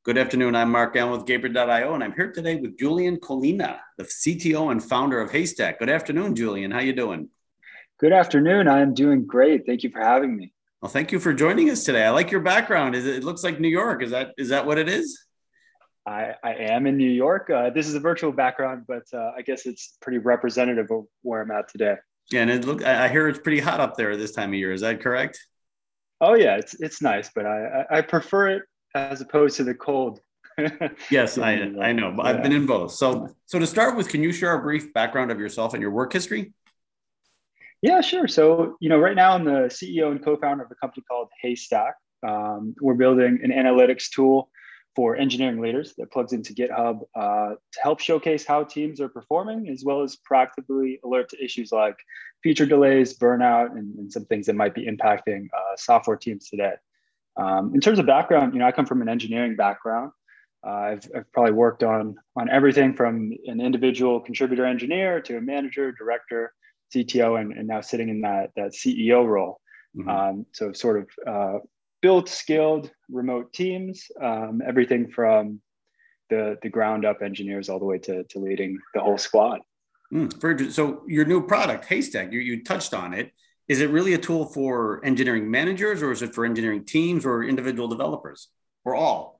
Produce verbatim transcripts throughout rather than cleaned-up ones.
Good afternoon. I'm Mark Allen with Gabriel dot io, and I'm here today with Julian Colina, the C T O and founder of Haystack. Good afternoon, Julian. How you doing? Good afternoon. I am doing great. Thank you for having me. Well, thank you for joining us today. I like your background. Is it, it looks like New York. Is that is that what it is? I, I am in New York. Uh, this is a virtual background, but uh, I guess it's pretty representative of where I'm at today. Yeah, and it look. I I hear it's pretty hot up there this time of year. Is that correct? Oh yeah, it's it's nice, but I I I prefer it as opposed to the cold Yes, here in I New I York. know. I've been Yeah. in both. So so to start with, can you share a brief background of yourself and your work history? Yeah, sure. So, you know, right now I'm the C E O and co-founder of a company called Haystack. Um, we're building an analytics tool for engineering leaders that plugs into GitHub uh, to help showcase how teams are performing, as well as proactively alert to issues like feature delays, burnout, and, and some things that might be impacting uh, software teams today. Um, in terms of background, you know, I come from an engineering background. Uh, I've, I've probably worked on on everything from an individual contributor engineer to a manager, director, C T O, and, and now sitting in that that C E O role. Mhm. Um, so sort of uh, built skilled remote teams, um, everything from the the ground up engineers all the way to to leading the whole squad. Mm, very good. So your new product, Haystack, you, you touched on it. Is it really a tool for engineering managers, or is it for engineering teams or individual developers, or all?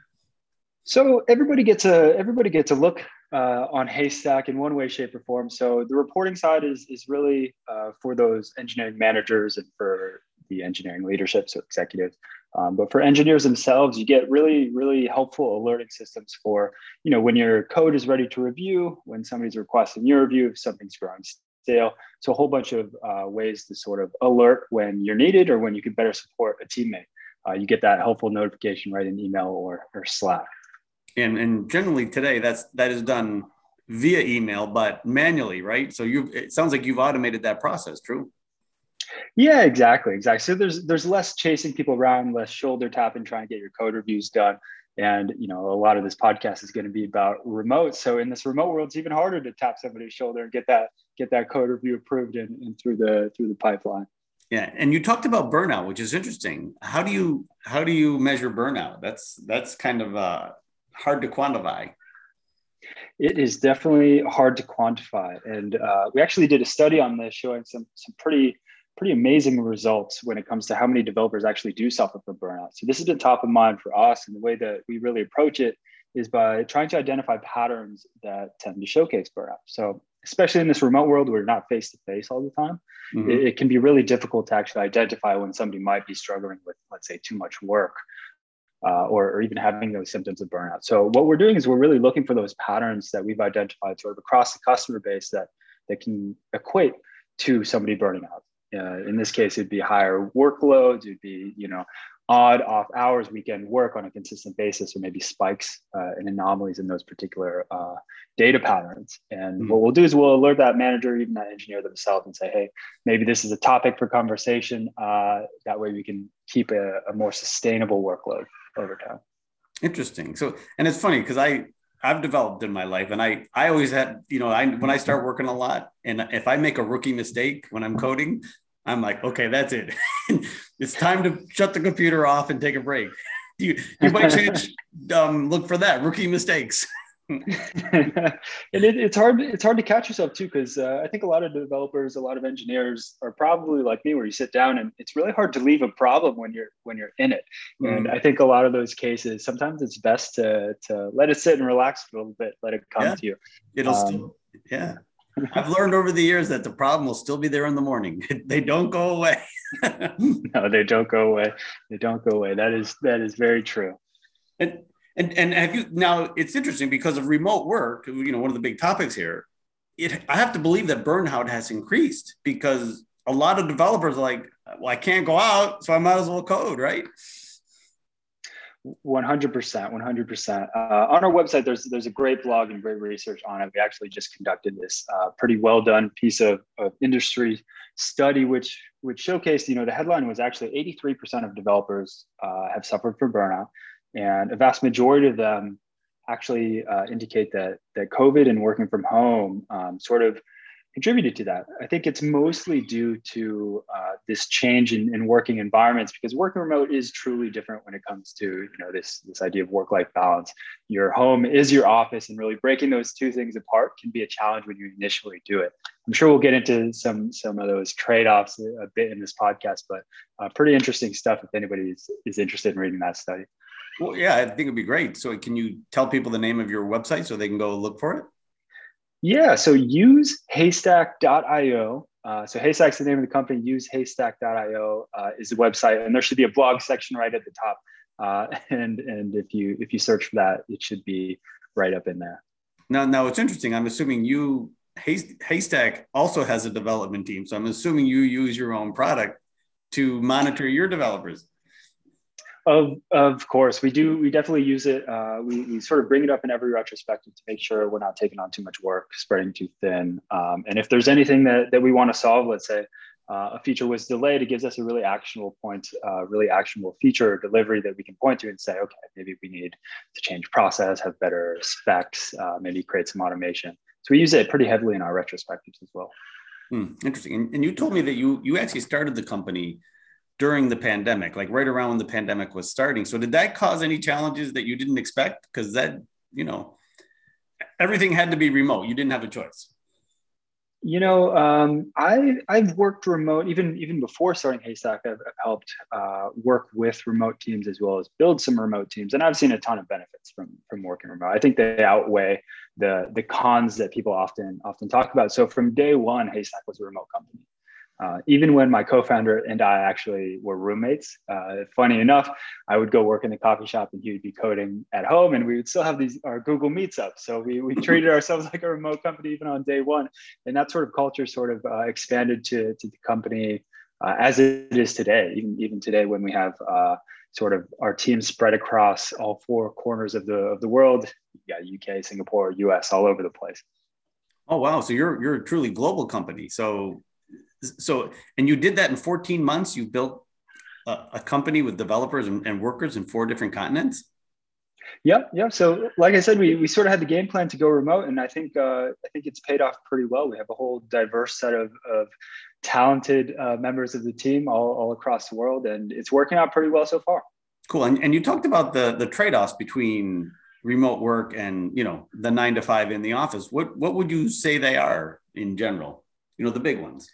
So everybody gets a everybody gets a look uh, on Haystack in one way, shape, or form. So the reporting side is is really uh, for those engineering managers and for the engineering leadership, so executives. Um, but for engineers themselves, you get really really helpful alerting systems for you know when your code is ready to review, when somebody's requesting your review, if something's growing stale. So a whole bunch of uh, ways to sort of alert when you're needed or when you can better support a teammate. Uh, you get that helpful notification right in email or, or Slack. and and generally today that's that is done via email but manually, right? So you, it sounds like you've automated that process. True. Yeah, exactly, exactly. So there's there's less chasing people around, less shoulder tapping, trying to get your code reviews done. And you know, a lot of this podcast is going to be about remote. So in this remote world, it's even harder to tap somebody's shoulder and get that get that code review approved and, and through the through the pipeline. Yeah, and you talked about burnout, which is interesting. How do you how do you measure burnout? That's that's kind of uh hard to quantify. It is definitely hard to quantify, and uh, we actually did a study on this showing some some pretty pretty amazing results when it comes to how many developers actually do suffer from burnout. So this has been top of mind for us, and the way that we really approach it is by trying to identify patterns that tend to showcase burnout. So especially in this remote world where you're not face to face all the time, it, Hmm. it can be really difficult to actually identify when somebody might be struggling with, let's say, too much work uh, or, or even having those symptoms of burnout. So what we're doing is we're really looking for those patterns that we've identified sort of across the customer base that that can equate to somebody burning out. Uh, in this case, it'd be higher workloads, it'd be you know odd off hours, weekend work on a consistent basis, or maybe spikes uh, and anomalies in those particular uh, data patterns. And what we'll do is we'll alert that manager, even that engineer themselves, and say, hey, maybe this is a topic for conversation. Uh, that way we can keep a, a more sustainable workload over time. Interesting. So, and it's funny because I I've developed in my life, and I I always had, you know, I when I start working a lot, and if I make a rookie mistake when I'm coding, I'm like, okay, that's it. It's time to shut the computer off and take a break. You you might change, um, look for that rookie mistakes. And it, it's hard it's hard to catch yourself too, because uh, I think a lot of developers, a lot of engineers are probably like me, where you sit down and it's really hard to leave a problem when you're when you're in it. And Mhm. I think a lot of those cases, sometimes it's best to to let it sit and relax for a little bit, let it come Yeah, to you. it'll um, still, yeah. I've learned over the years that the problem will still be there in the morning. They don't go away. no, they don't go away. They don't go away. That is that is very true. And and and have you, now it's interesting because of remote work, you know, one of the big topics here, it I have to believe that burnout has increased because a lot of developers are like, well, I can't go out, so I might as well code, right? one hundred percent, one hundred percent. Uh, on our website, there's there's a great blog and great research on it. We actually just conducted this uh, pretty well done piece of, of industry study, which which showcased, you know, the headline was actually eighty-three percent of developers uh, have suffered from burnout, and a vast majority of them actually uh, indicate that that COVID and working from home um, sort of contributed to that? I think it's mostly due to uh, this change in, in working environments, because working remote is truly different when it comes to, you know, this, this idea of work-life balance. Your home is your office, and really breaking those two things apart can be a challenge when you initially do it. I'm sure we'll get into some, some of those trade-offs a bit in this podcast, but uh, pretty interesting stuff if anybody is, is interested in reading that study. Well, yeah, I think it'd be great. So can you tell people the name of your website so they can go look for it? Yeah, so use haystack dot io. Uh, so Haystack's the name of the company. use haystack dot io uh, is the website, and there should be a blog section right at the top. Uh, and and if you if you search for that, it should be right up in there. Now, now it's interesting. I'm assuming you Haystack also has a development team, so I'm assuming you use your own product to monitor your developers. Of of course, we do. We definitely use it. Uh, we we sort of bring it up in every retrospective to make sure we're not taking on too much work, spreading too thin. Um, and if there's anything that that we want to solve, let's say uh, a feature was delayed, it gives us a really actionable point, uh, really actionable feature or delivery that we can point to and say, okay, maybe we need to change process, have better specs, uh, maybe create some automation. So we use it pretty heavily in our retrospectives as well. Hmm, interesting. And, and you told me that you you actually started the company during the pandemic, like right around when the pandemic was starting. So did that cause any challenges that you didn't expect? Because that, you know, everything had to be remote. You didn't have a choice. You know, um, I, I've worked remote, even, even before starting Haystack, I've, I've helped uh, work with remote teams as well as build some remote teams. And I've seen a ton of benefits from, from working remote. I think they outweigh the, the cons that people often, often talk about. So from day one, Haystack was a remote company. Uh, even when my co-founder and I actually were roommates, uh, funny enough, I would go work in the coffee shop and he would be coding at home, and we would still have these our Google Meets up. So we, we treated ourselves like a remote company even on day one. And that sort of culture sort of uh, expanded to, to the company uh, as it is today, even, even today when we have uh, sort of our team spread across all four corners of the, of the world. Yeah, U K, Singapore, U S, all over the place. Oh, wow. So you're, you're a truly global company. So So, and you did that in fourteen months. You built a, a company with developers and, and workers in four different continents. Yep, yep. So, like I said, we we sort of had the game plan to go remote, and I think uh, I think it's paid off pretty well. We have a whole diverse set of of talented uh, members of the team all, all across the world, and it's working out pretty well so far. Cool. And, and you talked about the the trade-offs between remote work and, you know, the nine to five in the office. What what would you say they are in general? You know, the big ones.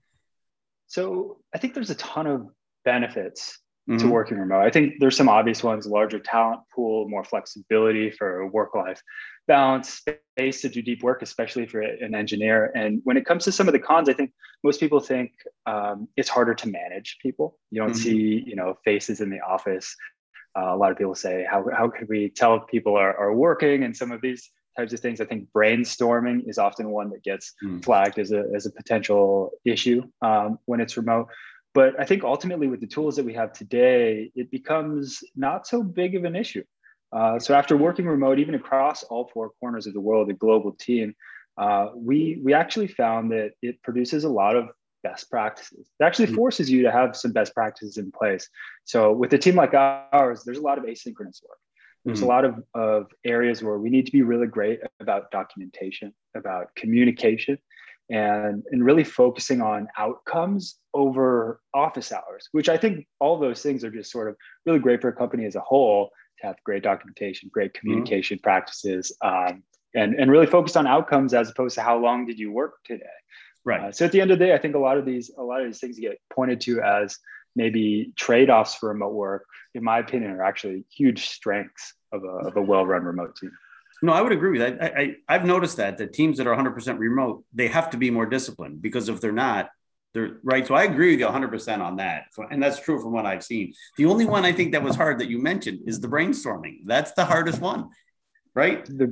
So I think there's a ton of benefits mm-hmm. to working remote. I think there's some obvious ones: larger talent pool, more flexibility for work-life balance, space to do deep work, especially if you're an engineer. And when it comes to some of the cons, I think most people think um, it's harder to manage people. You don't mm-hmm. see, you know, faces in the office. Uh, a lot of people say, how, how could we tell if people are, are working? And some of these types of things. I think brainstorming is often one that gets mm. flagged as a, as a potential issue um, when it's remote. But I think ultimately with the tools that we have today, it becomes not so big of an issue. Uh, so after working remote, even across all four corners of the world, a global team, uh, we, we actually found that it produces a lot of best practices. It actually mm. forces you to have some best practices in place. So with a team like ours, there's a lot of asynchronous work. There's mm-hmm. a lot of, of areas where we need to be really great about documentation, about communication, and, and really focusing on outcomes over office hours, which I think all those things are just sort of really great for a company as a whole to have great documentation, great communication mm-hmm. practices, um, and, and really focused on outcomes as opposed to how long did you work today. Right. Uh, so at the end of the day, I think a lot of these, a lot of these things get pointed to as maybe trade-offs for remote work, in my opinion, are actually huge strengths of a, of a well-run remote team. No, I would agree with that. I, I, I've noticed that the teams that are one hundred percent remote, they have to be more disciplined, because if they're not, they're right. So I agree with you one hundred percent on that. And that's true from what I've seen. The only one I think that was hard that you mentioned is the brainstorming. That's the hardest one, right? The,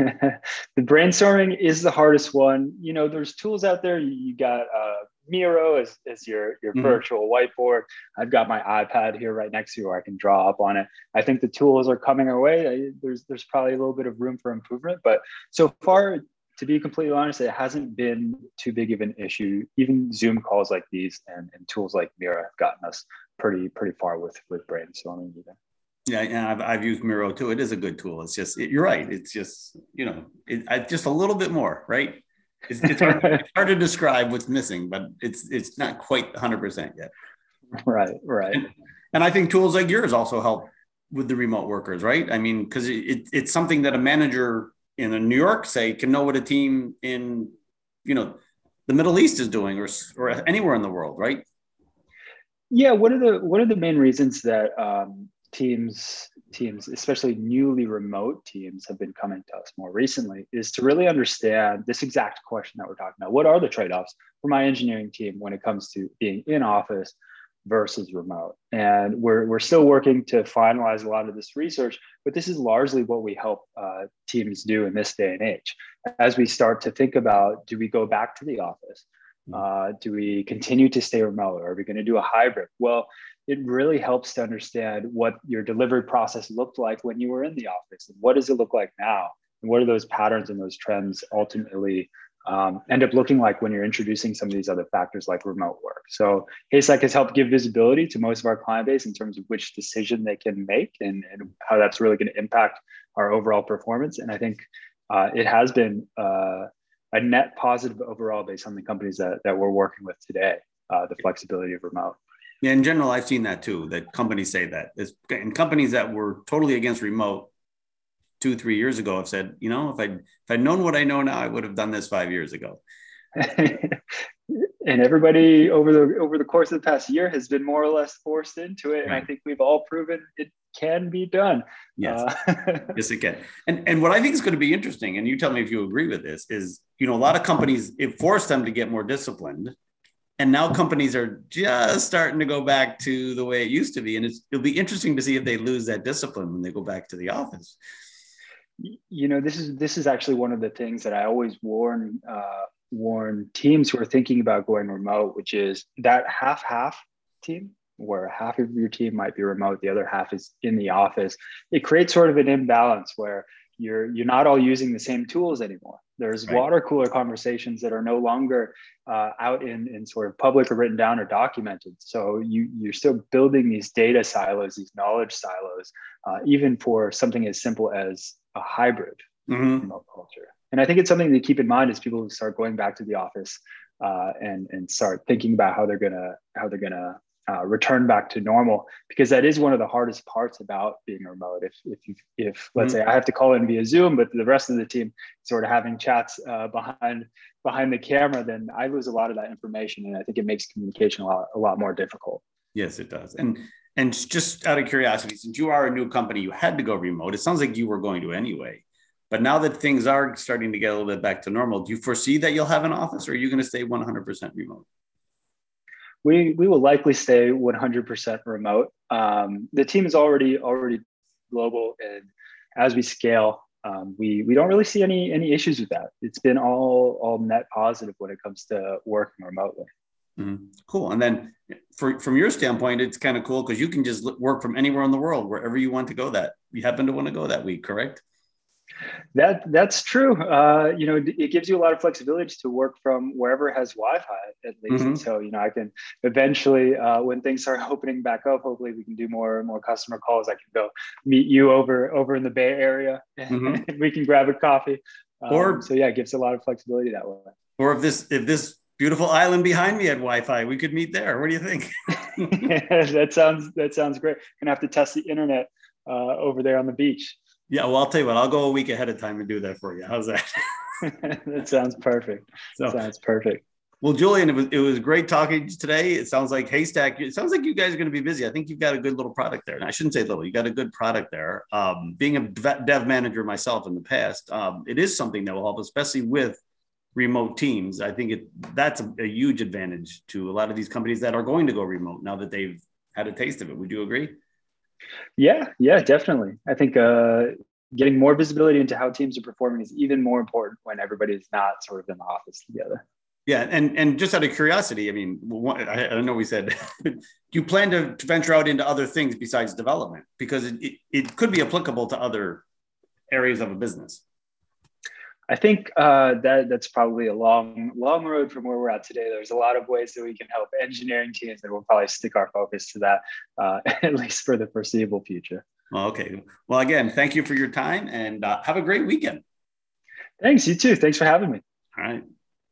the brainstorming is the hardest one. You know, there's tools out there. You got uh, Miro as, as your, your mm-hmm. virtual whiteboard. I've got my iPad here right next to you where I can draw up on it. I think the tools are coming our way. I, there's, there's probably a little bit of room for improvement, but so far, to be completely honest, it hasn't been too big of an issue. Even Zoom calls like these and, and tools like Miro have gotten us pretty, pretty far with, with brainstorming even. Yeah, and I've, I've used Miro too. It is a good tool. It's just, it, you're right. It's just, you know, it, I, just a little bit more, right? It's, it's, hard, it's hard to describe what's missing, but it's it's not quite one hundred percent yet. Right, right. And, and I think tools like yours also help with the remote workers, right? I mean, because it, it, it's something that a manager in a New York, say, can know what a team in, you know, the Middle East is doing, or or anywhere in the world, right? Yeah, one of the one of the main reasons that um, teams teams, especially newly remote teams, have been coming to us more recently is to really understand this exact question that we're talking about. What are the trade-offs for my engineering team when it comes to being in office versus remote? And we're we're still working to finalize a lot of this research, but this is largely what we help uh, teams do in this day and age. As we start to think about, do we go back to the office? Uh, do we continue to stay remote? Are we going to do a hybrid? Well, it really helps to understand what your delivery process looked like when you were in the office, and what does it look like now? And what are those patterns and those trends ultimately um, end up looking like when you're introducing some of these other factors like remote work? So Haystack has helped give visibility to most of our client base in terms of which decision they can make and, and how that's really going to impact our overall performance. And I think uh, it has been uh, a net positive overall based on the companies that, that we're working with today, uh, the flexibility of remote. Yeah, in general, I've seen that too, that companies say that. It's, and companies that were totally against remote two, three years ago have said, you know, if I'd, if I'd known what I know now, I would have done this five years ago. And everybody over the over the course of the past year has been more or less forced into it. And right. I think we've all proven it can be done. Yes, uh, yes, it can. And, and what I think is going to be interesting, and you tell me if you agree with this, is, you know, a lot of companies, it forced them to get more disciplined. And now companies are just starting to go back to the way it used to be. And it's, it'll be interesting to see if they lose that discipline when they go back to the office. You know, this is this is actually one of the things that I always warn uh, warn teams who are thinking about going remote, which is that half-half team, where half of your team might be remote, the other half is in the office. It creates sort of an imbalance where you're you're not all using the same tools anymore. There's right. water cooler conversations that are no longer uh, out in, in sort of public or written down or documented. So you, you're still building these data silos, these knowledge silos, uh, even for something as simple as a hybrid mm-hmm. remote culture. And I think it's something to keep in mind as people start going back to the office uh, and, and start thinking about how they're gonna how they're gonna Uh, return back to normal, because that is one of the hardest parts about being remote. If if you, if let's mm-hmm. say I have to call in via Zoom, but the rest of the team sort of having chats uh, behind behind the camera, then I lose a lot of that information, and I think it makes communication a lot a lot more difficult. Yes, it does. And and just out of curiosity, since you are a new company, you had to go remote. It sounds like you were going to anyway. But now that things are starting to get a little bit back to normal, do you foresee that you'll have an office, or are you going to stay one hundred percent remote? We we will likely stay one hundred percent remote. Um, the team is already already global, and as we scale, um, we we don't really see any any issues with that. It's been all all net positive when it comes to working remotely. Mm-hmm. Cool. And then for, from your standpoint, it's kind of cool because you can just work from anywhere in the world, wherever you want to go. That you happen to want to go that week, correct? That that's true. Uh, you know, it gives you a lot of flexibility to work from wherever has Wi-Fi, at least. Mm-hmm. So, you know, I can eventually, uh, when things start opening back up, hopefully we can do more more customer calls. I can go meet you over over in the Bay Area, mm-hmm. and we can grab a coffee. Um, or so, yeah, it gives a lot of flexibility that way. Or if this if this beautiful island behind me had Wi-Fi, we could meet there. What do you think? that sounds that sounds great. Gonna have to test the internet uh, over there on the beach. Yeah, well, I'll tell you what, I'll go a week ahead of time and do that for you. How's that? That sounds perfect. So, sounds perfect. Well, Julian, it was it was great talking today. It sounds like Haystack. It sounds like you guys are going to be busy. I think you've got a good little product there. And I shouldn't say little. You got a good product there. Um, being a dev manager myself in the past, um, it is something that will help, especially with remote teams. I think it that's a, a huge advantage to a lot of these companies that are going to go remote now that they've had a taste of it. Would you agree? Yeah, yeah, definitely. I think uh, getting more visibility into how teams are performing is even more important when everybody is not sort of in the office together. Yeah, and and just out of curiosity, I mean, I, I know we said, do you plan to, to venture out into other things besides development? Because it, it, it could be applicable to other areas of a business. I think uh, that that's probably a long, long road from where we're at today. There's a lot of ways that we can help engineering teams, and we'll probably stick our focus to that, uh, at least for the foreseeable future. Okay. Well, again, thank you for your time, and uh, have a great weekend. Thanks. You too. Thanks for having me. All right.